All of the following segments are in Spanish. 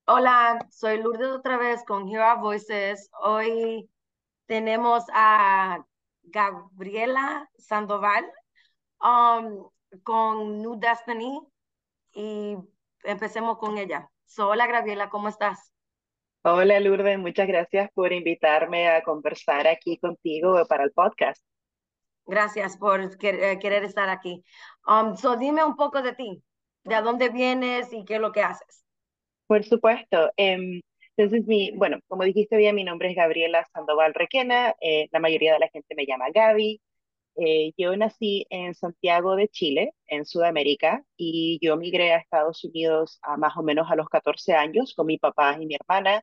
Hola, soy Lourdes otra vez con Hear Our Voices. Hoy tenemos a Gabriela Sandoval um, con New Destiny y empecemos con ella. Hola Gabriela, ¿cómo estás? Hola Lourdes, muchas gracias por invitarme a conversar aquí contigo para el podcast. Gracias por querer estar aquí. Dime un poco de ti, de dónde vienes y qué es lo que haces. Por supuesto. Entonces, bueno, como dijiste bien, mi nombre es Gabriela Sandoval Requena. La mayoría de la gente me llama Gaby. Yo nací en Santiago de Chile, en Sudamérica, y yo migré a Estados Unidos a más o menos a los 14 años con mi papá y mi hermana.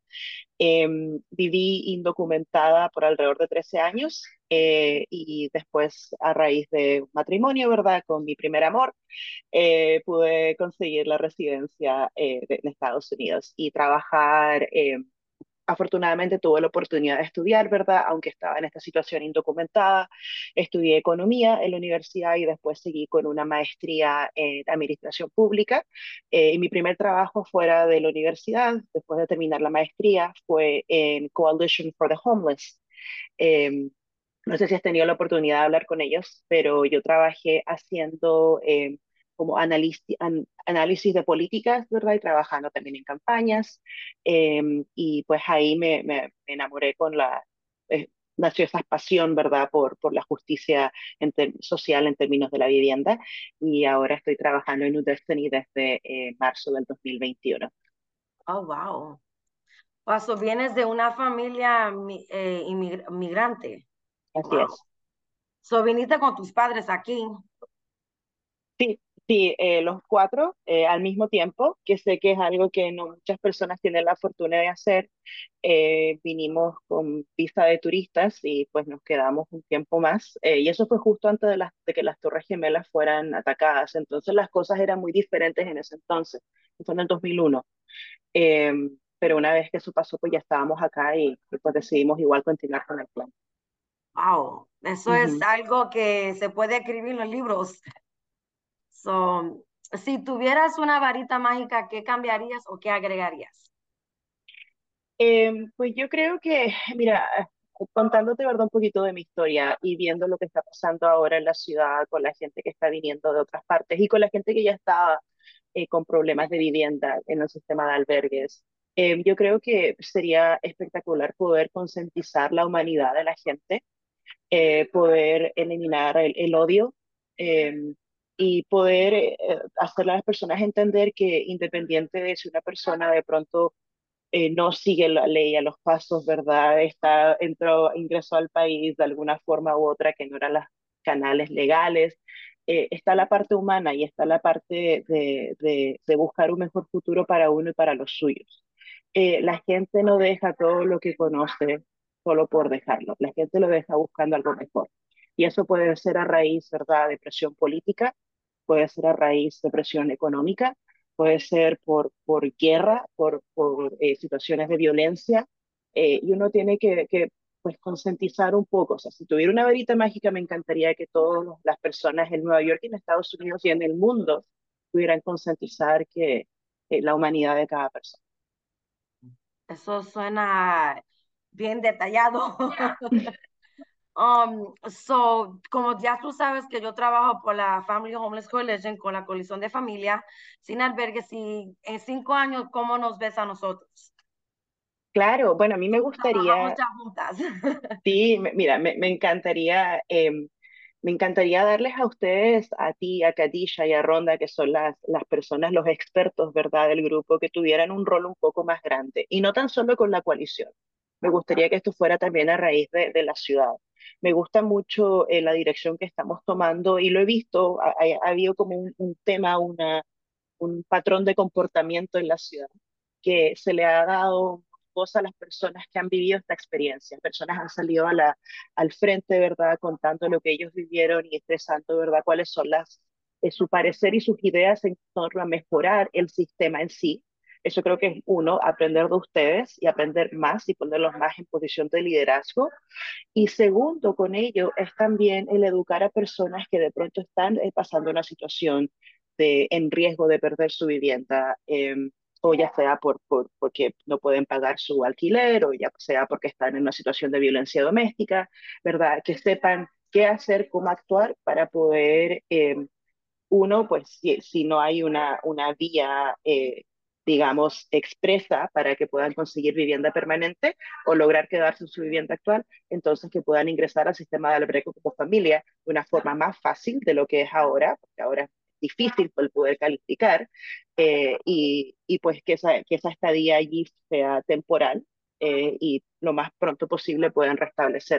Viví indocumentada por alrededor de 13 años, y después, a raíz de un matrimonio, ¿verdad? Con mi primer amor, pude conseguir la residencia en Estados Unidos y trabajar. Afortunadamente tuve la oportunidad de estudiar, ¿verdad? Aunque estaba en esta situación indocumentada, estudié economía en la universidad y después seguí con una maestría en administración pública. Y mi primer trabajo fuera de la universidad, después de terminar la maestría, fue en Coalition for the Homeless. Eh, no sé si has tenido la oportunidad de hablar con ellos, pero yo trabajé haciendo como análisis de políticas, ¿verdad? Y trabajando también en campañas. Y pues ahí me enamoré con eh, nació esa pasión, ¿verdad? Por la justicia social en términos de la vivienda. Y ahora estoy trabajando en New Destiny desde marzo del 2021. Oh, wow. Paso, vienes de una familia migrante. Así Wow. es. Viniste con tus padres aquí. Sí, sí, los cuatro al mismo tiempo, que sé que es algo que no muchas personas tienen la fortuna de hacer. Vinimos con visa de turistas y pues nos quedamos un tiempo más. Y eso fue justo antes de que las Torres Gemelas fueran atacadas. Entonces las cosas eran muy diferentes en ese entonces. Fue en el 2001. Eh, pero una vez que eso pasó, pues ya estábamos acá y pues decidimos igual continuar con el plan. Wow. Eso es Ujú. algo que se puede escribir en los libros. So, si tuvieras una varita mágica, ¿qué cambiarías o qué agregarías? Pues yo creo que, mira, contándote, ¿verdad? Un poquito de mi historia y viendo lo que está pasando ahora en la ciudad con la gente que está viniendo de otras partes y con la gente que ya estaba con problemas de vivienda en el sistema de albergues. Yo creo que sería espectacular poder concientizar la humanidad de la gente, poder eliminar el odio, eh, y poder hacer a las personas entender que independiente de si una persona de pronto no sigue la ley a los pasos, ¿verdad? Ingresó al país de alguna forma u otra que no eran los canales legales. Está la parte humana y está la parte de buscar un mejor futuro para uno y para los suyos. La gente no deja todo lo que conoce solo por dejarlo. La gente lo deja buscando algo mejor. Y eso puede ser a raíz, ¿verdad?, de presión política, puede ser a raíz de presión económica, puede ser por guerra, por situaciones de violencia, y uno tiene que pues concientizar un poco. O sea, si tuviera una varita mágica, me encantaría que todas las personas en Nueva York y en Estados Unidos y en el mundo pudieran concientizar que la humanidad de cada persona. Eso suena bien detallado. Como ya tú sabes que yo trabajo por la Family Homeless Coalition con la coalición de familia sin albergues y en 5 años, ¿cómo nos ves a nosotros? Claro, bueno, a mí me Trabajamos gustaría, ya juntas. sí, mira, me encantaría darles a ustedes, a ti, a Khadija y a Ronda, que son las personas, los expertos, ¿verdad?, del grupo, que tuvieran un rol un poco más grande. Y no tan solo con la coalición. Me gustaría que esto fuera también a raíz de la ciudad. Me gusta mucho la dirección que estamos tomando y lo he visto, ha habido como un tema, un patrón de comportamiento en la ciudad que se le ha dado voz a las personas que han vivido esta experiencia. Personas han salido al frente, ¿verdad?, contando lo que ellos vivieron y expresando, ¿verdad?, cuáles son su parecer y sus ideas en torno a mejorar el sistema en sí. Eso creo que es uno, aprender de ustedes y aprender más y ponerlos más en posición de liderazgo. Y segundo, con ello es también el educar a personas que de pronto están pasando una situación en riesgo de perder su vivienda. o ya sea porque no pueden pagar su alquiler, o ya sea porque están en una situación de violencia doméstica, ¿verdad? Que sepan qué hacer, cómo actuar para poder, uno, pues si no hay una vía, digamos, expresa para que puedan conseguir vivienda permanente o lograr quedarse en su vivienda actual, entonces que puedan ingresar al sistema de albergue como familia de una forma más fácil de lo que es ahora, porque ahora es difícil el poder calificar, y pues que esa estadía allí sea temporal, y lo más pronto posible puedan restablecer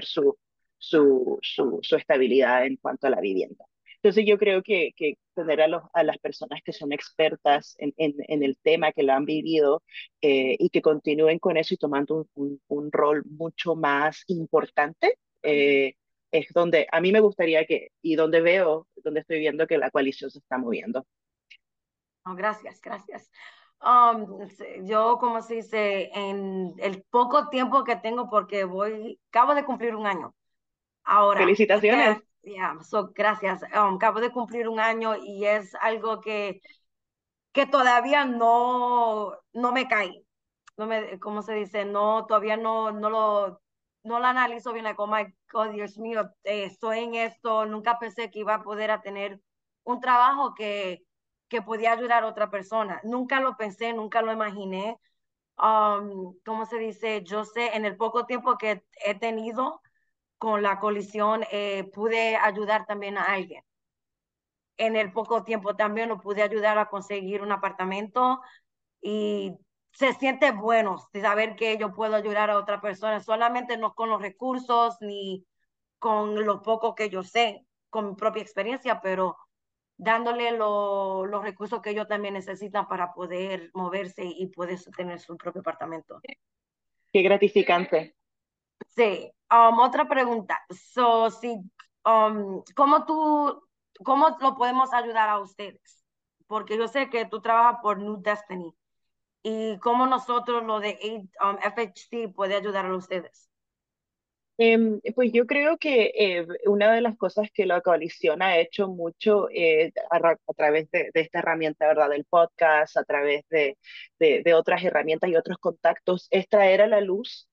su estabilidad en cuanto a la vivienda. Entonces yo creo que tener a las personas que son expertas en el tema, que lo han vivido, y que continúen con eso y tomando un rol mucho más importante, es donde a mí me gustaría y donde veo, donde estoy viendo que la coalición se está moviendo. No, gracias, gracias. Yo, como se dice, en el poco tiempo que tengo, porque acabo de cumplir un año. Ahora, Felicitaciones. gracias. Acabo de cumplir un año y es algo que todavía no me cae. No me, ¿cómo se dice? No, todavía no lo analizo bien. Like, oh my God, Dios mío, estoy en esto. Nunca pensé que iba a poder a tener un trabajo que podía ayudar a otra persona. Nunca lo pensé, nunca lo imaginé. ¿Cómo se dice? Yo sé, en el poco tiempo que he tenido con la colisión, pude ayudar también a alguien. En el poco tiempo también lo pude ayudar a conseguir un apartamento y se siente bueno de saber que yo puedo ayudar a otra persona, solamente no con los recursos ni con lo poco que yo sé, con mi propia experiencia, pero dándole los recursos que ellos también necesitan para poder moverse y poder tener su propio apartamento. Qué gratificante. Sí, otra pregunta. Si, ¿cómo lo podemos ayudar a ustedes? Porque yo sé que tú trabajas por New Destiny y cómo nosotros, lo de FHC, puede ayudar a ustedes. Pues yo creo que una de las cosas que la coalición ha hecho mucho, a través de esta herramienta, ¿verdad? Del podcast, a través de otras herramientas y otros contactos, es traer a la luz,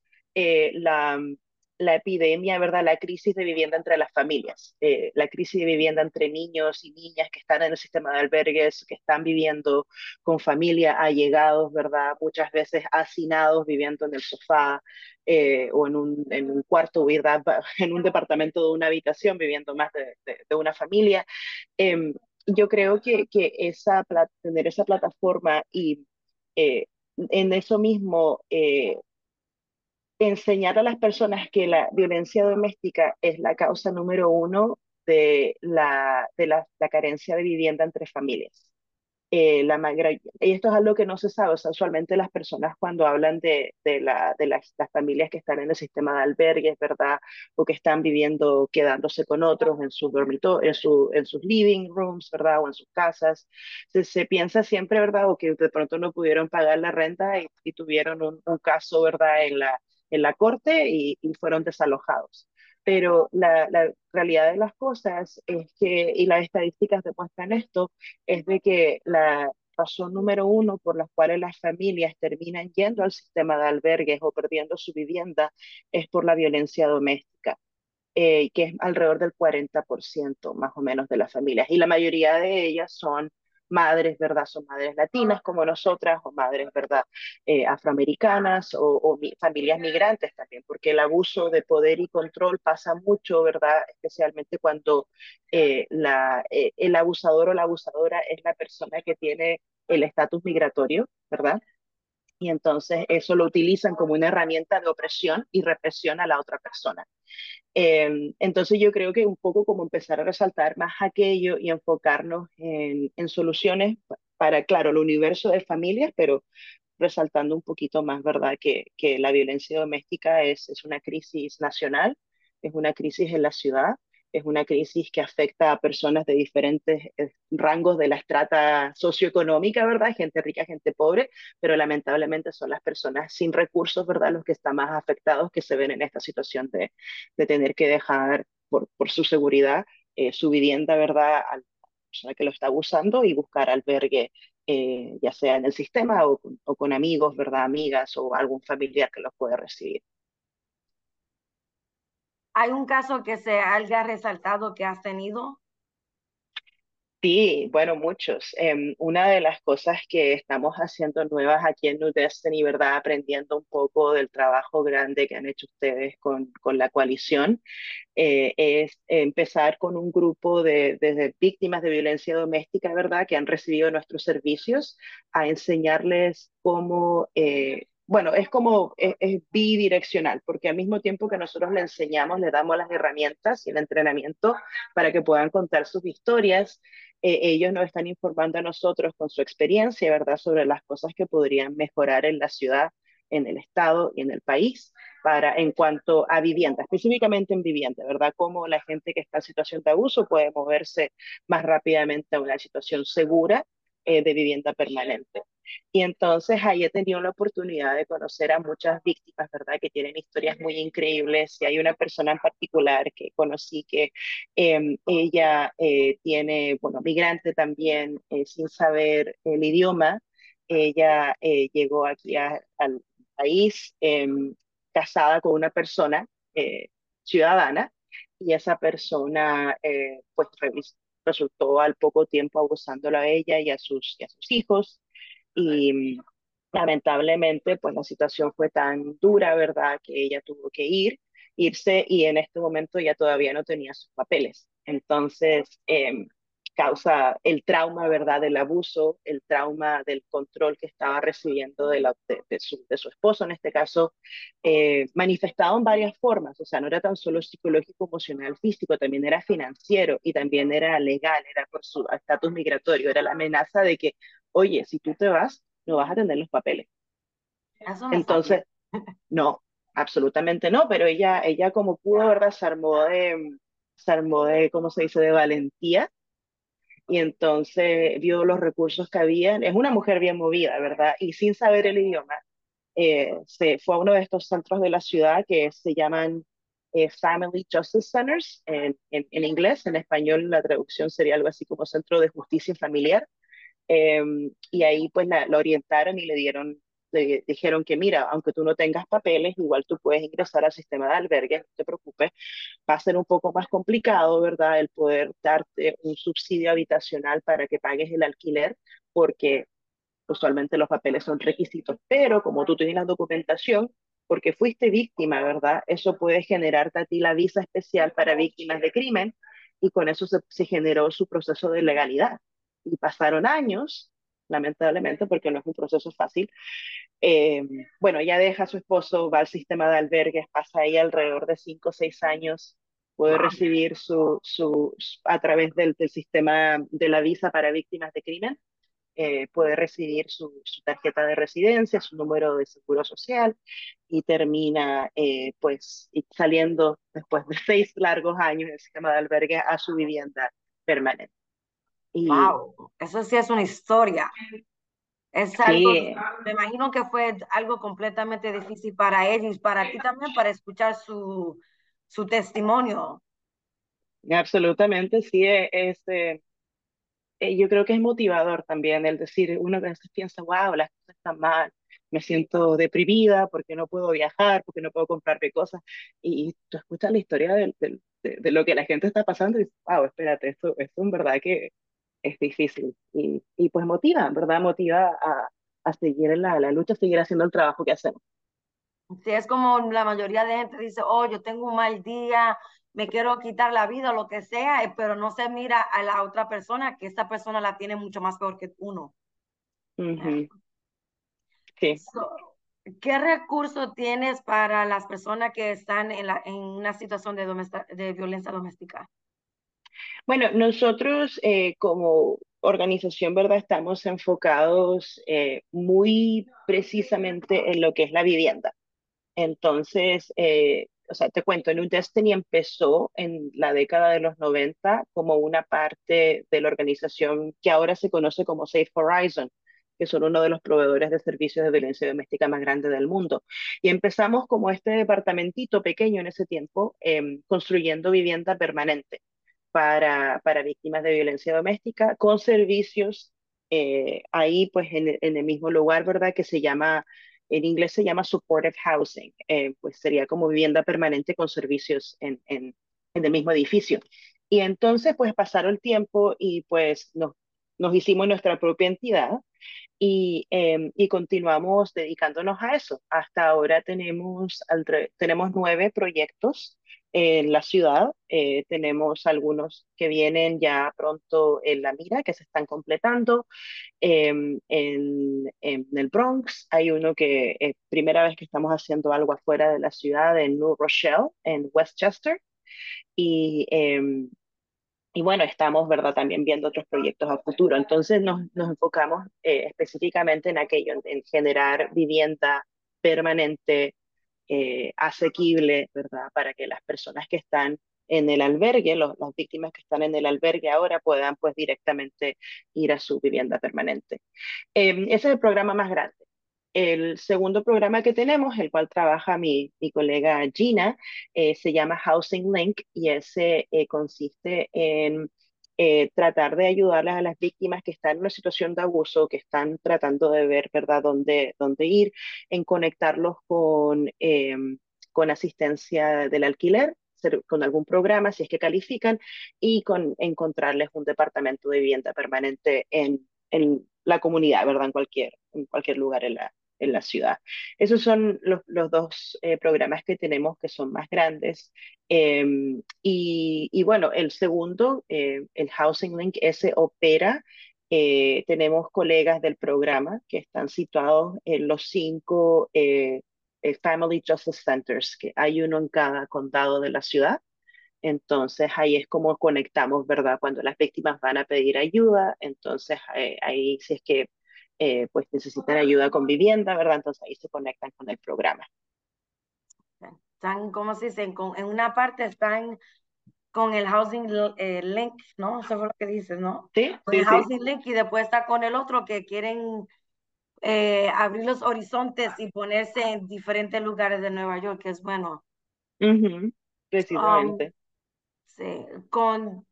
la epidemia, ¿verdad? La crisis de vivienda entre las familias, la crisis de vivienda entre niños y niñas que están en el sistema de albergues, que están viviendo con familia, allegados, ¿verdad? Muchas veces hacinados, viviendo en el sofá, o en un cuarto, ¿verdad? En un departamento de una habitación, viviendo más de una familia. Eh, yo creo que tener esa plataforma y, eh, en eso mismo, enseñar a las personas que la violencia doméstica es la causa número uno de la carencia de vivienda entre familias. Y esto es algo que no se sabe. O sea, usualmente las personas cuando hablan de las familias que están en el sistema de albergues, ¿verdad? O que están viviendo, quedándose con otros en sus en sus living rooms, ¿verdad? O en sus casas, se piensa siempre, ¿verdad? O que de pronto no pudieron pagar la renta y tuvieron un caso, ¿verdad? En la corte y fueron desalojados. Pero la realidad de las cosas es que, y las estadísticas demuestran esto, es de que la razón número uno por la cual las familias terminan yendo al sistema de albergues o perdiendo su vivienda es por la violencia doméstica, que es alrededor del 40% más o menos de las familias. Y la mayoría de ellas son madres, ¿verdad? Son madres latinas como nosotras, o madres, ¿verdad? Afroamericanas, o familias migrantes también, porque el abuso de poder y control pasa mucho, ¿verdad? Especialmente cuando, el abusador o la abusadora es la persona que tiene el estatus migratorio, ¿verdad? Y entonces eso lo utilizan como una herramienta de opresión y represión a la otra persona. Entonces yo creo que un poco como empezar a resaltar más aquello y enfocarnos en soluciones para, claro, el universo de familias, pero resaltando un poquito más, ¿verdad? Que la violencia doméstica es una crisis nacional, es una crisis en la ciudad, es una crisis que afecta a personas de diferentes, rangos de la estrata socioeconómica, ¿verdad? Gente rica, gente pobre, pero lamentablemente son las personas sin recursos, ¿verdad? Los que están más afectados, que se ven en esta situación de tener que dejar por su seguridad, su vivienda, ¿verdad? A la persona que lo está abusando y buscar albergue, ya sea en el sistema o con amigos, ¿verdad? Amigas o algún familiar que los puede recibir. ¿Hay un caso que se haya resaltado que has tenido? Sí, bueno, muchos. Una de las cosas que estamos haciendo nuevas aquí en New Destiny, ¿verdad? Aprendiendo un poco del trabajo grande que han hecho ustedes con la coalición, es empezar con un grupo de víctimas de violencia doméstica, ¿verdad?, que han recibido nuestros servicios, a enseñarles cómo, bueno, es bidireccional, porque al mismo tiempo que nosotros le enseñamos, le damos las herramientas y el entrenamiento para que puedan contar sus historias. Ellos nos están informando a nosotros con su experiencia, ¿verdad?, sobre las cosas que podrían mejorar en la ciudad, en el estado y en el país para en cuanto a vivienda, específicamente en vivienda, ¿verdad? Cómo la gente que está en situación de abuso puede moverse más rápidamente a una situación segura de vivienda permanente. Y entonces ahí he tenido la oportunidad de conocer a muchas víctimas, ¿verdad? Que tienen historias muy increíbles. Y hay una persona en particular que conocí que ella tiene, bueno, migrante también, sin saber el idioma. Ella llegó aquí al país casada con una persona ciudadana y esa persona pues resultó al poco tiempo abusándola a ella y a sus hijos y lamentablemente pues la situación fue tan dura, ¿verdad? Que ella tuvo que irse y en este momento ya todavía no tenía sus papeles. Entonces, causa el trauma, ¿verdad? Del abuso, el trauma del control que estaba recibiendo de su esposo, en este caso, manifestado en varias formas. O sea, no era tan solo psicológico, emocional, físico, también era financiero y también era legal, era por su estatus migratorio, era la amenaza de que, oye, si tú te vas, no vas a tener los papeles. Eso no está bien. Entonces, no, absolutamente no, pero ella como pudo, ¿verdad? Se armó de, ¿cómo se dice?, de valentía y entonces vio los recursos que habían. Es una mujer bien movida, ¿verdad? Y sin saber el idioma, se fue a uno de estos centros de la ciudad que se llaman Family Justice Centers en inglés. En español la traducción sería algo así como Centro de Justicia Familiar. Eh, y ahí pues la orientaron y le dijeron que mira, aunque tú no tengas papeles, igual tú puedes ingresar al sistema de albergues, no te preocupes, va a ser un poco más complicado, ¿verdad? El poder darte un subsidio habitacional para que pagues el alquiler, porque usualmente los papeles son requisitos, pero como tú tienes la documentación, porque fuiste víctima, ¿verdad? Eso puede generarte a ti la visa especial para víctimas de crimen y con eso se generó su proceso de legalidad. Y pasaron años, lamentablemente, porque no es un proceso fácil. Eh, bueno, ella deja a su esposo, va al sistema de albergues, pasa ahí alrededor de 5 o 6 años, puede Wow. recibir a través del sistema de la visa para víctimas de crimen, puede recibir su tarjeta de residencia, su número de seguro social y termina pues saliendo después de 6 largos años del sistema de albergue a su vivienda permanente. Y Wow. Eso sí es una historia. Es algo, sí, me imagino que fue algo completamente difícil para ellos, para ti también, para escuchar su testimonio. absolutamente sí, yo creo que es motivador también el decir, uno a veces piensa, wow, las cosas están mal, me siento deprimida porque no puedo viajar, porque no puedo comprarme cosas, y tú escuchas la historia de lo que la gente está pasando y dices, wow, espérate, esto en verdad que es difícil, y pues motiva, en verdad motiva a seguir en la lucha, a seguir haciendo el trabajo que hacemos. Si es como la mayoría de gente dice, oh, yo tengo un mal día, me quiero quitar la vida, lo que sea, pero no se mira a la otra persona, que esta persona la tiene mucho más peor que uno. Ujú, sí. So, ¿qué recurso tienes para las personas que están en una situación de violencia doméstica? Bueno, nosotros como organización, ¿verdad? Estamos enfocados muy precisamente en lo que es la vivienda. Entonces, o sea, te cuento, New Destiny empezó en la década de los 90 como una parte de la organización que ahora se conoce como Safe Horizon, que son uno de los proveedores de servicios de violencia doméstica más grandes del mundo. Y empezamos como este departamentito pequeño en ese tiempo, construyendo vivienda permanente para víctimas de violencia doméstica con servicios ahí pues en el mismo lugar, ¿verdad? Que se llama, en inglés se llama supportive housing, pues sería como vivienda permanente con servicios en el mismo edificio. Y entonces pues pasaron el tiempo y pues nos hicimos nuestra propia entidad y continuamos dedicándonos a eso. Hasta ahora tenemos 9 proyectos en la ciudad. Tenemos algunos que vienen ya pronto en la mira, que se están completando. En el Bronx hay uno que es primera vez que estamos haciendo algo afuera de la ciudad, en New Rochelle, en Westchester. Y, y bueno, estamos, ¿verdad?, también viendo otros proyectos a futuro. Entonces nos enfocamos específicamente en aquello, en generar vivienda permanente, asequible, ¿verdad?, para que las personas que están en el albergue, las víctimas que están en el albergue ahora puedan pues directamente ir a su vivienda permanente. Ese es el programa más grande. El segundo programa que tenemos, el cual trabaja mi colega Gina, se llama Housing Link y ese consiste en tratar de ayudarles a las víctimas que están en una situación de abuso, que están tratando de ver, ¿verdad?, dónde ir, en conectarlos con asistencia del alquiler, con algún programa si es que califican y con encontrarles un departamento de vivienda permanente en la comunidad, ¿verdad? En cualquier lugar en la ciudad. Esos son los dos programas que tenemos que son más grandes. Y bueno, el segundo, el Housing Link, ese opera. Tenemos colegas del programa que están situados en los 5 Family Justice Centers, que hay uno en cada condado de la ciudad. Entonces ahí es como conectamos, ¿verdad? Cuando las víctimas van a pedir ayuda, entonces ahí si es que pues necesitan ayuda con vivienda, ¿verdad? Entonces ahí se conectan con el programa. Están, ¿cómo se dice? En una parte están con el Housing Link, ¿no? Eso fue lo que dices, ¿no? Sí, Con el sí, sí. Housing Link y después está con el otro que quieren abrir los horizontes y ponerse en diferentes lugares de Nueva York, que es bueno. Ujú, Um, precisamente. sí, con,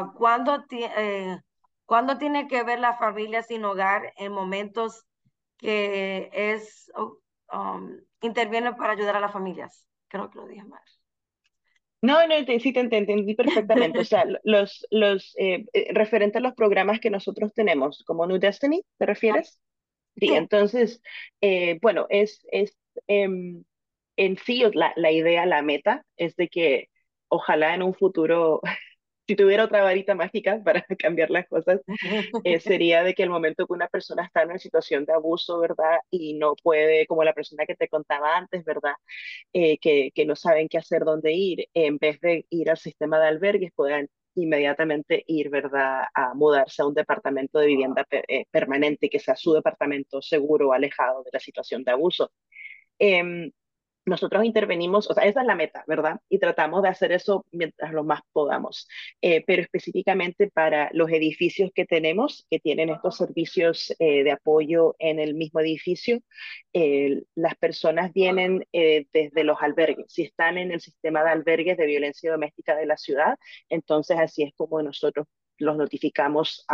¿cuándo tiene que ver la familia sin hogar en momentos que interviene para ayudar a las familias? Creo que lo dije mal. No, no, sí te entendí perfectamente. O sea, referente a los programas que nosotros tenemos, como New Destiny, ¿te refieres? Sí, Sí. entonces, bueno, em, en sí la idea, la meta es de que ojalá en un futuro, si tuviera otra varita mágica para cambiar las cosas, sería de que el momento que una persona está en una situación de abuso, ¿verdad? Y no puede, como la persona que te contaba antes, ¿verdad? Que no saben qué hacer, dónde ir, en vez de ir al sistema de albergues, puedan inmediatamente ir, ¿verdad?, a mudarse a un departamento de vivienda permanente, que sea su departamento seguro, alejado de la situación de abuso. Em, Nosotros intervenimos, o sea, esa es la meta, ¿verdad? Y tratamos de hacer eso mientras lo más podamos. Pero específicamente para los edificios que tenemos, que tienen estos servicios de apoyo en el mismo edificio, las personas vienen desde los albergues. Si están en el sistema de albergues de violencia doméstica de la ciudad, entonces así es como nosotros los notificamos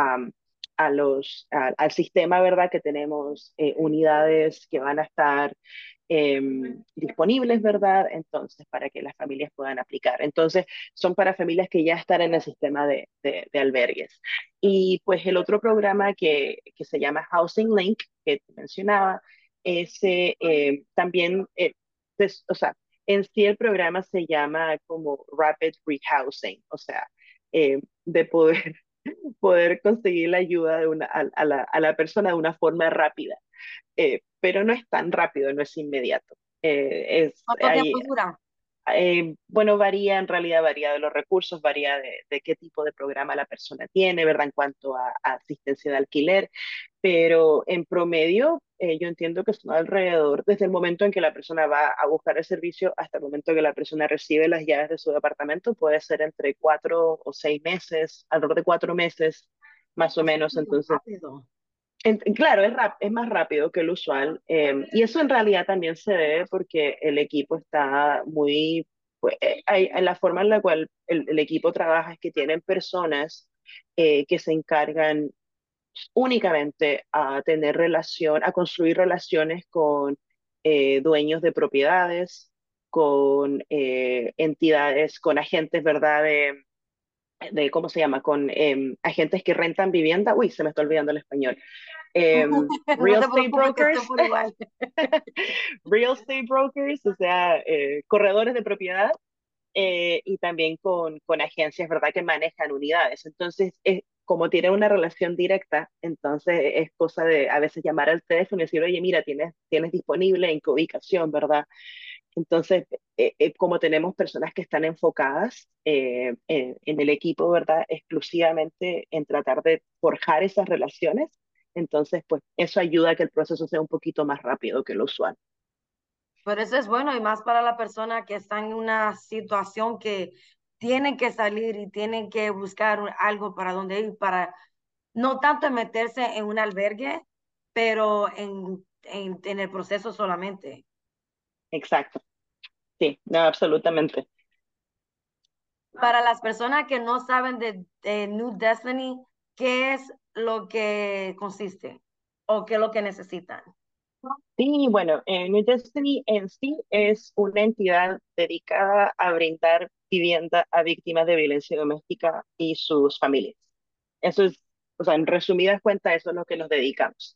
al sistema, ¿verdad? Que tenemos unidades que van a estar disponibles, ¿verdad? Entonces, para que las familias puedan aplicar. Entonces, son para familias que ya están en el sistema de albergues. Y pues el otro programa que se llama Housing Link, que te mencionaba, ese también, o sea, en sí el programa se llama como Rapid Rehousing, o sea, de poder conseguir la ayuda a la persona de una forma rápida, pero no es tan rápido, no es inmediato. ¿Cuánto tiempo dura? Bueno, varía, en realidad varía de los recursos, varía de qué tipo de programa la persona tiene, ¿verdad? En cuanto a asistencia de alquiler, pero en promedio yo entiendo que son alrededor, desde el momento en que la persona va a buscar el servicio hasta el momento que la persona recibe las llaves de su departamento, puede ser entre 4 o 6 meses, alrededor de 4 meses, más o Así menos. que Entonces, rápido. Claro, es más rápido que el usual, y eso en realidad también se debe porque el equipo está muy, pues, la forma en la cual el equipo trabaja es que tienen personas que se encargan únicamente a tener relación, a construir relaciones con dueños de propiedades, con entidades, con agentes, ¿verdad? ¿Cómo se llama? Con agentes que rentan vivienda. Uy, se me está olvidando el español. No Real te estate preocupes que estoy brokers, por igual. real estate brokers, o sea, corredores de propiedad y también con agencias, ¿verdad?, que manejan unidades. Entonces, como tiene una relación directa, entonces es cosa de a veces llamar al teléfono y decir, oye, mira, tienes disponible en qué ubicación, ¿verdad? Entonces, como tenemos personas que están enfocadas en el equipo, ¿verdad? Exclusivamente en tratar de forjar esas relaciones, entonces, pues eso ayuda a que el proceso sea un poquito más rápido que lo usual. Pero eso es bueno y más para la persona que está en una situación que tienen que salir y tienen que buscar algo para donde ir, para no tanto meterse en un albergue, pero en el proceso solamente. Exacto, sí, no, absolutamente. Para las personas que no saben de New Destiny, ¿qué es lo que consiste o qué es lo que necesitan? Sí, bueno, New Destiny en sí es una entidad dedicada a brindar vivienda a víctimas de violencia doméstica y sus familias. Eso es, o sea, en resumidas cuentas, eso es lo que nos dedicamos.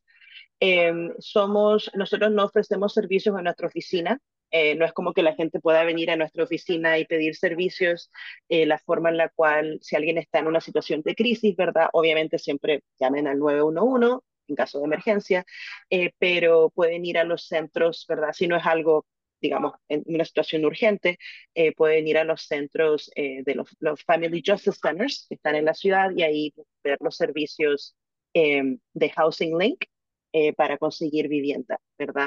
Nosotros no ofrecemos servicios en nuestra oficina. No es como que la gente pueda venir a nuestra oficina y pedir servicios. La forma en la cual, si alguien está en una situación de crisis, ¿verdad? Obviamente siempre llamen al 911 en caso de emergencia, pero pueden ir a los centros, ¿verdad? Si no es algo, digamos, en una situación urgente, pueden ir a los centros de los Family Justice Centers que están en la ciudad y ahí ver los servicios de Housing Link para conseguir vivienda, ¿verdad?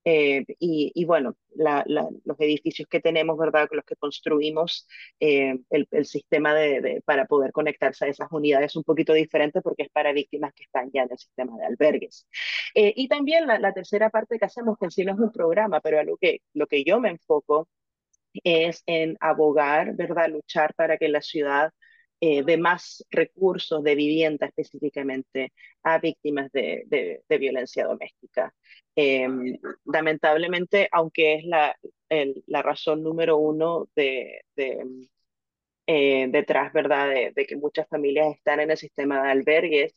Y bueno, los edificios que tenemos, ¿verdad? Los que construimos, el sistema para poder conectarse a esas unidades es un poquito diferente porque es para víctimas que están ya en el sistema de albergues. Y también la tercera parte que hacemos, que en sí no es un programa, pero a lo que yo me enfoco es en abogar, ¿verdad? Luchar para que la ciudad dé más recursos de vivienda específicamente a víctimas de violencia doméstica. Eh, Lamentablemente, aunque es la razón número uno detrás, ¿verdad?, de que muchas familias están en el sistema de albergues,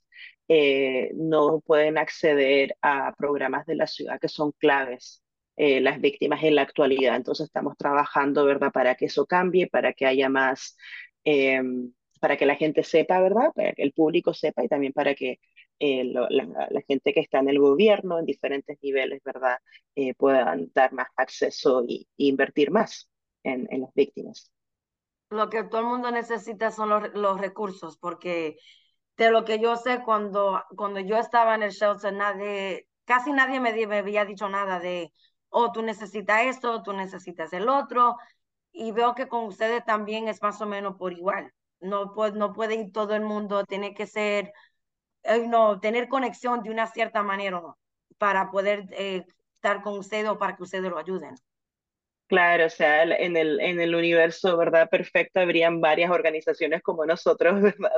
no pueden acceder a programas de la ciudad que son claves, las víctimas en la actualidad. Entonces estamos trabajando, ¿verdad?, para que eso cambie, para que haya más, eh, para que la gente sepa, ¿verdad?, para que el público sepa y también para que la gente que está en el gobierno en diferentes niveles, ¿verdad?, puedan dar más acceso y invertir más en las víctimas. Lo que todo el mundo necesita son los recursos, porque de lo que yo sé, cuando yo estaba en el shelter, casi nadie me había dicho nada de, oh, tú necesitas esto, tú necesitas el otro, y veo que con ustedes también es más o menos por igual. No puede ir todo el mundo, tiene que ser, no, tener conexión de una cierta manera para poder estar con ustedes o para que ustedes lo ayuden. Claro, o sea, en el universo, ¿verdad? Perfecto, habrían varias organizaciones como nosotros, ¿verdad?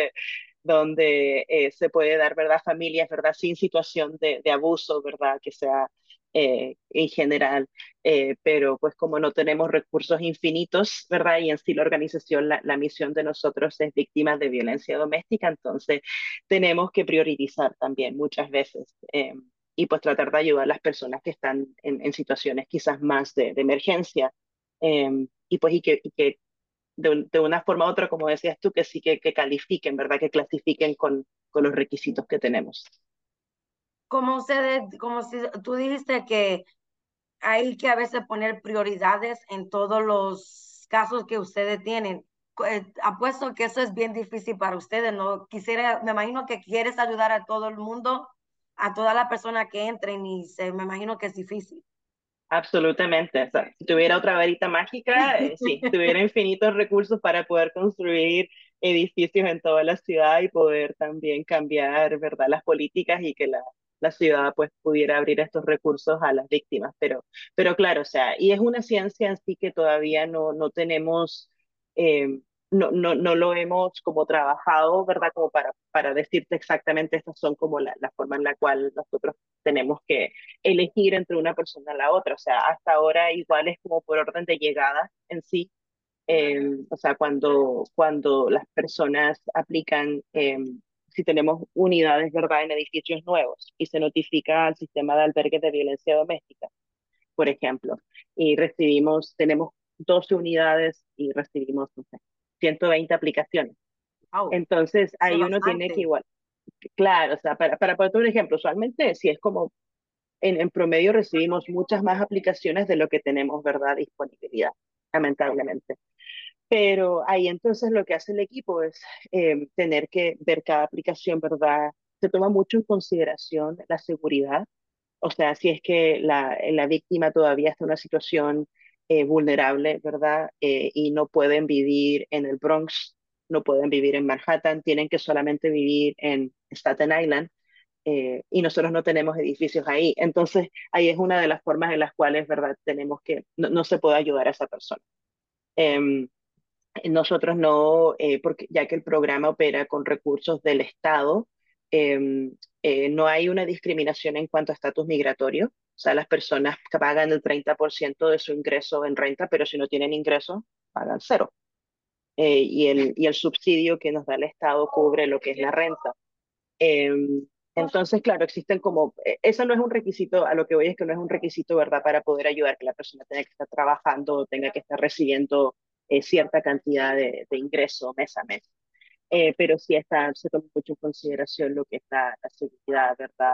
Donde se puede dar, ¿verdad? Familias, ¿verdad? Sin situación de abuso, ¿verdad? Que sea en general, pero pues como no tenemos recursos infinitos, ¿verdad? Y en sí la organización, la misión de nosotros es víctimas de violencia doméstica, entonces tenemos que priorizar también muchas veces. Y pues tratar de ayudar a las personas que están en situaciones quizás más de emergencia. Y pues y que de una forma u otra, como decías tú, que sí que califiquen, ¿verdad? Que clasifiquen con los requisitos que tenemos. Como ustedes, como si tú dijiste que hay que a veces poner prioridades en todos los casos que ustedes tienen. Apuesto que eso es bien difícil para ustedes, ¿no? Me imagino que quieres ayudar a todo el mundo, a toda la persona que entren me imagino que es difícil. Absolutamente. O sea, si tuviera otra varita mágica, sí, tuviera infinitos recursos para poder construir edificios en toda la ciudad y poder también cambiar, ¿verdad?, las políticas y que la ciudad pues pudiera abrir estos recursos a las víctimas. Pero claro, o sea, y es una ciencia en sí que todavía no tenemos no lo hemos como trabajado, ¿verdad? Como para decirte exactamente estas son como la forma en la cual nosotros tenemos que elegir entre una persona a la otra. O sea, hasta ahora igual es como por orden de llegada en sí. O sea, cuando las personas aplican, si tenemos unidades, ¿verdad?, en edificios nuevos y se notifica al sistema de albergues de violencia doméstica, por ejemplo, y tenemos 12 unidades y recibimos, no sé, 120 aplicaciones. Wow, Entonces, eso es ahí uno tiene que bastante. igual, claro, o sea, para poner un ejemplo, usualmente si es como en promedio recibimos muchas más aplicaciones de lo que tenemos, ¿verdad?, disponibilidad, lamentablemente. Pero ahí entonces lo que hace el equipo es tener que ver cada aplicación, ¿verdad? Se toma mucho en consideración la seguridad, o sea, si es que la víctima todavía está en una situación vulnerable, ¿verdad? Y no pueden vivir en el Bronx, no pueden vivir en Manhattan, tienen que solamente vivir en Staten Island, y nosotros no tenemos edificios ahí. Entonces, ahí es una de las formas en las cuales, ¿verdad? Tenemos que, no se puede ayudar a esa persona. Em, Nosotros no, porque ya que el programa opera con recursos del Estado, eh, no hay una discriminación en cuanto a estatus migratorio. O sea, las personas que pagan el 30% de su ingreso en renta, pero si no tienen ingreso, pagan cero. Y el subsidio que nos da el Estado cubre lo que es la renta. Eh, entonces, claro, existen como, eso no es un requisito, a lo que voy es que no es un requisito, ¿verdad?, para poder ayudar que la persona tenga que estar trabajando o tenga que estar recibiendo cierta cantidad de ingreso mes a mes. Pero sí se toma mucho en consideración lo que es la seguridad, ¿verdad?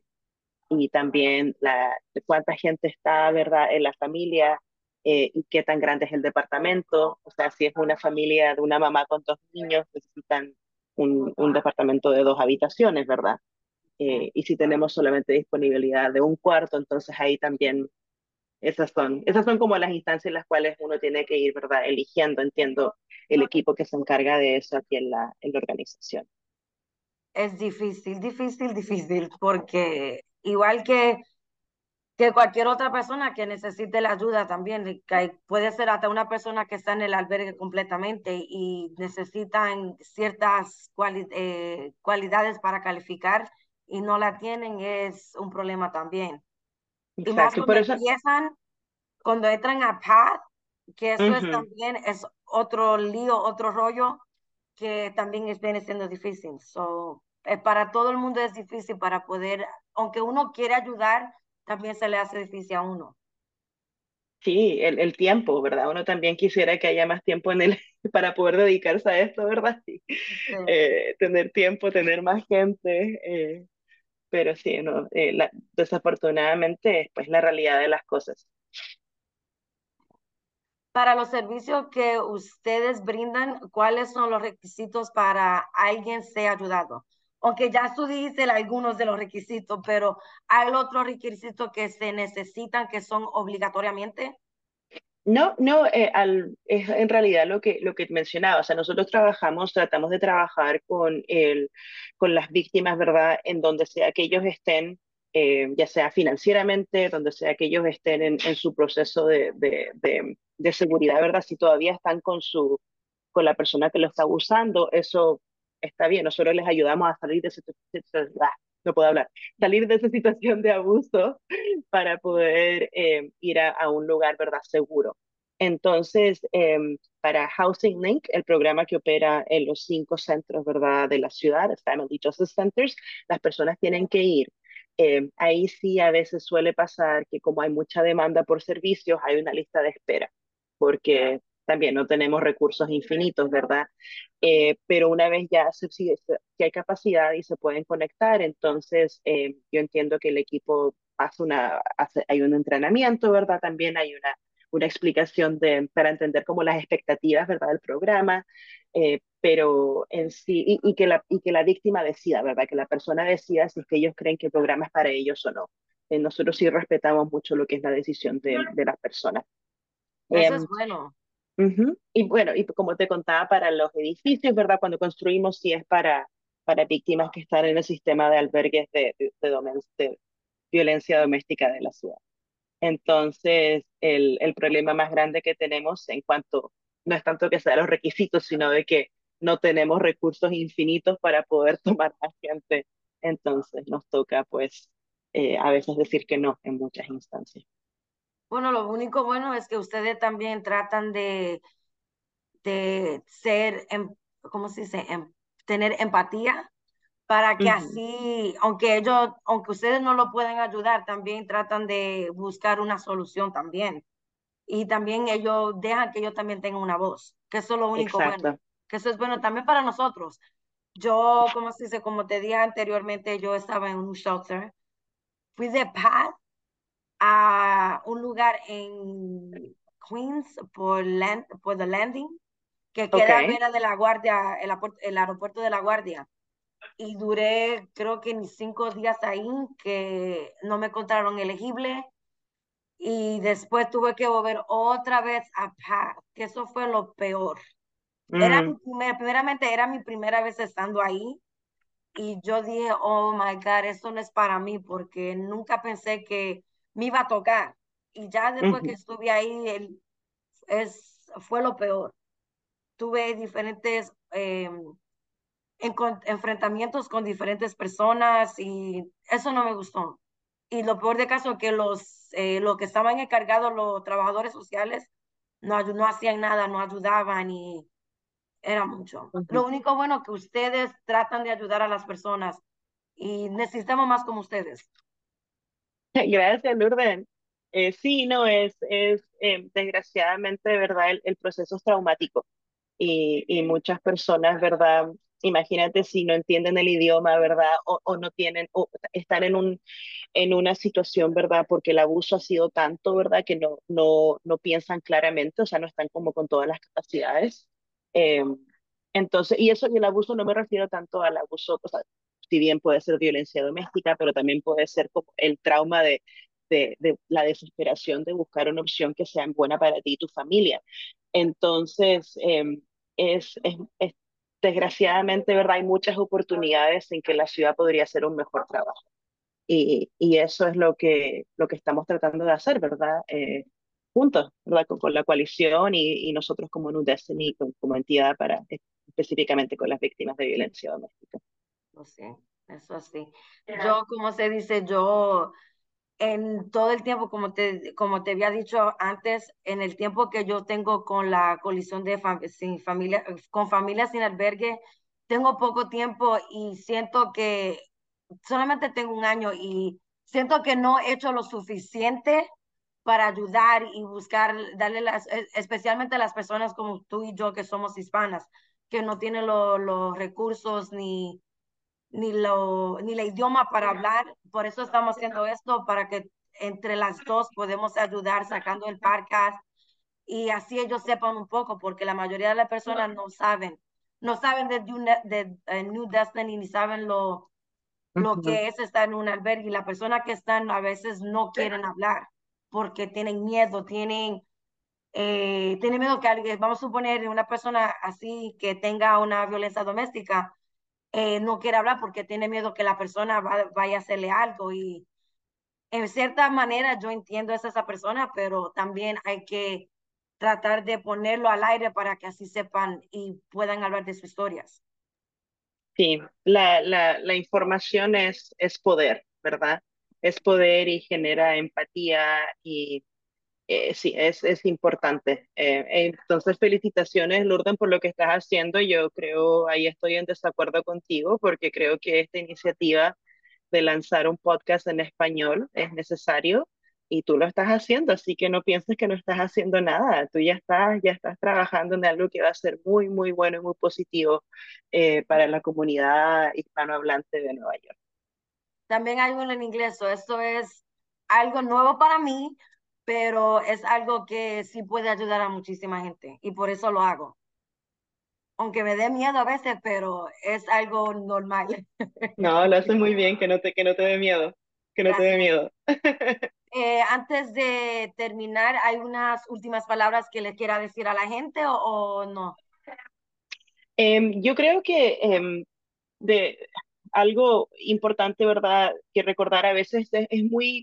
Y también cuánta gente está, ¿verdad?, en la familia, y qué tan grande es el departamento. O sea, si es una familia de una mamá con dos niños, necesitan un departamento de dos habitaciones, ¿verdad? Y si tenemos solamente disponibilidad de un cuarto, entonces ahí también esas son como las instancias en las cuales uno tiene que ir, ¿verdad? Eligiendo, entiendo, el equipo que se encarga de eso aquí en la organización. Es difícil, difícil, difícil, porque igual que cualquier otra persona que necesite la ayuda también, puede ser hasta una persona que está en el albergue completamente y necesitan ciertas cualidades para calificar y no la tienen, es un problema también. Y más Exacto, y por cuando eso, empiezan, cuando entran a PATH, que eso es ujú. también, es otro lío, otro rollo, que también viene siendo difícil. So, para todo el mundo es difícil para poder, aunque uno quiere ayudar, también se le hace difícil a uno. Sí, el tiempo, ¿verdad? Uno también quisiera que haya más tiempo para poder dedicarse a esto, ¿verdad? Sí. Sí. Tener tiempo, tener más gente, pero sí, no, desafortunadamente es pues la realidad de las cosas. Para los servicios que ustedes brindan, ¿cuáles son los requisitos para alguien ser ayudado? Aunque ya tú dijiste algunos de los requisitos, pero hay otros requisitos que se necesitan que son obligatoriamente. No, no, es en realidad lo que mencionaba. O sea, nosotros tratamos de trabajar con las víctimas, ¿verdad? En donde sea que ellos estén, ya sea financieramente, donde sea que ellos estén en su proceso de seguridad, ¿verdad? Si todavía están con la persona que lo está abusando, eso está bien. Nosotros les ayudamos a salir de no puedo hablar, salir de esa situación de abuso para poder ir a un lugar, ¿verdad?, seguro. Entonces, para Housing Link, el programa que opera en los 5 centros, ¿verdad?, de la ciudad, Family Justice Centers, las personas tienen que ir. Ahí sí a veces suele pasar que como hay mucha demanda por servicios, hay una lista de espera, porque también no tenemos recursos infinitos, ¿verdad? Pero una vez ya si hay capacidad y se pueden conectar, entonces yo entiendo que el equipo hay un entrenamiento, ¿verdad? También hay una explicación para entender como las expectativas, ¿verdad?, del programa, pero en sí, y que la víctima decida, ¿verdad? Que la persona decida si es que ellos creen que el programa es para ellos o no. Nosotros sí respetamos mucho lo que es la decisión de las personas. Eso es Em, bueno. Ujú. Y bueno, y como te contaba, para los edificios, ¿verdad? Cuando construimos, sí es para víctimas que están en el sistema de albergues de violencia doméstica de la ciudad. Entonces, el problema más grande que tenemos en cuanto no es tanto que sea los requisitos, sino de que no tenemos recursos infinitos para poder tomar más gente. Entonces nos toca, pues, a veces decir que no en muchas instancias. Bueno, lo único bueno es que ustedes también tratan de ser, ¿cómo se dice? Tener empatía para que Ujú, así, aunque ellos, aunque ustedes no lo pueden ayudar, también tratan de buscar una solución también. Y también ellos dejan que yo también tenga una voz, que eso es lo único bueno, exacto. que eso es bueno también para nosotros. Yo, como se dice, como te dije anteriormente, yo estaba en un shelter. Fui de paz a un lugar en Queens por The Landing, que Ok, queda a vera de la Guardia, el aeropuerto de la Guardia. Y duré, creo que ni 5 días ahí, que no me encontraron elegible. Y después tuve que volver otra vez a Paz, que eso fue lo peor. mm, Primeramente era mi primera vez estando ahí y yo dije, oh my God, esto no es para mí porque nunca pensé que me iba a tocar. Y ya después que ujú, estuve ahí, fue lo peor. Tuve diferentes enfrentamientos con diferentes personas y eso no me gustó. Y lo peor de caso que los que estaban encargados, los trabajadores sociales, no hacían nada, no ayudaban y era mucho. Lo ujú. único bueno que ustedes tratan de ayudar a las personas y necesitamos más como ustedes. Gracias, Lourdes. Sí, no, desgraciadamente, de verdad, el proceso es traumático y muchas personas, ¿verdad? Imagínate si no entienden el idioma, ¿verdad? O no tienen, o están en una situación, ¿verdad? Porque el abuso ha sido tanto, ¿verdad? Que no piensan claramente, o sea, no están como con todas las capacidades. Eh, entonces, y eso, y el abuso no me refiero tanto al abuso, o sea, si bien puede ser violencia doméstica, pero también puede ser como el trauma de la desesperación de buscar una opción que sea buena para ti y tu familia. Entonces, desgraciadamente, ¿verdad? Hay muchas oportunidades en que la ciudad podría hacer un mejor trabajo. Y eso es lo que estamos tratando de hacer, ¿verdad? Juntos, ¿verdad? Con la coalición y nosotros como New Destiny, como entidad para específicamente con las víctimas de violencia doméstica. No sé, eso sí. Yo, como se dice, yo en todo el tiempo, como te había dicho antes, en el tiempo que yo tengo con la colisión de sin familia, con familias sin albergue, tengo poco tiempo y siento que solamente tengo un año y siento que no he hecho lo suficiente para ayudar y buscar, especialmente a las personas como tú y yo que somos hispanas, que no tienen los recursos ni el idioma para hablar. Por eso estamos haciendo esto, para que entre las dos podemos ayudar sacando el podcast y así ellos sepan un poco, porque la mayoría de las personas no saben de New Destiny, ni saben lo Ujú, que es estar en un albergue. Y las personas que están a veces no quieren hablar porque tienen miedo, tienen miedo que alguien, vamos a suponer, una persona así que tenga una violencia doméstica no quiere hablar porque tiene miedo que la persona vaya a hacerle algo y en cierta manera yo entiendo a esa persona, pero también hay que tratar de ponerlo al aire para que así sepan y puedan hablar de sus historias. sí, la información es poder, ¿verdad? Es poder y genera empatía y sí, es importante. Entonces, felicitaciones, Lourdes, por lo que estás haciendo. Yo creo, ahí estoy en desacuerdo contigo, porque creo que esta iniciativa de lanzar un podcast en español es necesario y tú lo estás haciendo, así que no pienses que no estás haciendo nada. Tú ya estás trabajando en algo que va a ser muy, muy bueno y muy positivo para la comunidad hispanohablante de Nueva York. También hay uno en inglés, esto es algo nuevo para mí, pero es algo que sí puede ayudar a muchísima gente y por eso lo hago. Aunque me dé miedo a veces, pero es algo normal. No, lo haces muy bien, que no te dé miedo, que no te dé Gracias. miedo. Antes de terminar, ¿hay unas últimas palabras que le quiera decir a la gente o no? Yo creo que de algo importante, ¿verdad? Que recordar a veces es muy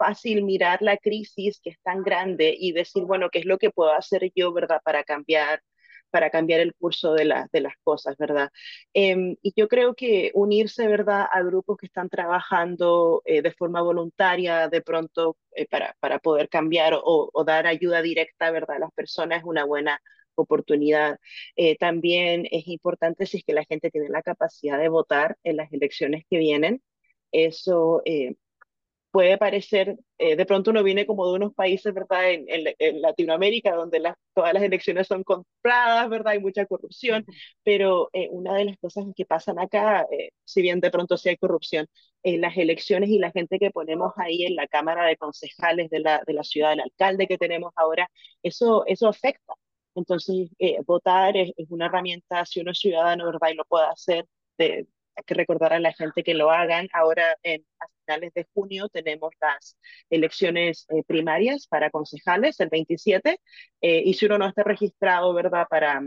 fácil mirar la crisis que es tan grande y decir, bueno, ¿qué es lo que puedo hacer yo, verdad, para cambiar el curso de las cosas, ¿verdad? Y yo creo que unirse, ¿verdad?, a grupos que están trabajando de forma voluntaria de pronto para poder cambiar o dar ayuda directa, ¿verdad?, a las personas es una buena oportunidad. También es importante si es que la gente tiene la capacidad de votar en las elecciones que vienen. Eso puede parecer, de pronto uno viene como de unos países, ¿verdad?, en Latinoamérica, donde todas las elecciones son compradas, ¿verdad?, hay mucha corrupción, pero una de las cosas que pasan acá, si bien de pronto sí hay corrupción, las elecciones y la gente que ponemos ahí en la Cámara de Concejales de la ciudad, el alcalde que tenemos ahora, eso afecta. Entonces, votar es una herramienta, si uno es ciudadano, ¿verdad?, y lo puede hacer, hay que recordar a la gente que lo hagan. Ahora, a finales de junio, tenemos las elecciones primarias para concejales, el 27, y si uno no está registrado, ¿verdad?,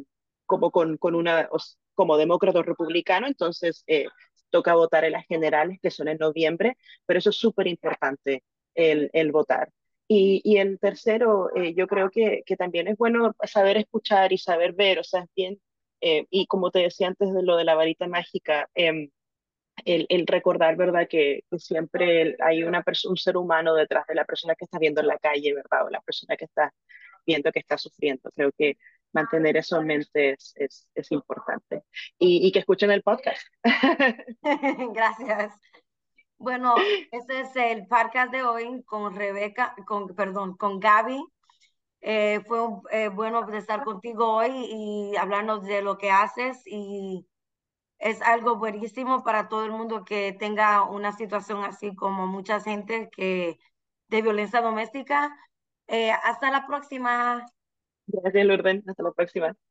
como demócrata o republicano, entonces toca votar en las generales, que son en noviembre, pero eso es súper importante, el votar. Y el tercero, yo creo que también es bueno saber escuchar y saber ver, o sea, es bien y como te decía antes de lo de la varita mágica, el recordar, ¿verdad?, que siempre hay un ser humano detrás de la persona que está viendo en la calle, ¿verdad?, o la persona que está viendo que está sufriendo. Creo que mantener eso en mente es importante. Y que escuchen el podcast. Gracias. Bueno, ese es el podcast de hoy con Rebeca, perdón, con Gaby. Fue bueno estar contigo hoy y hablarnos de lo que haces y es algo buenísimo para todo el mundo que tenga una situación así como mucha gente que de violencia doméstica. Hasta la próxima. Gracias, Lourdes. Hasta la próxima.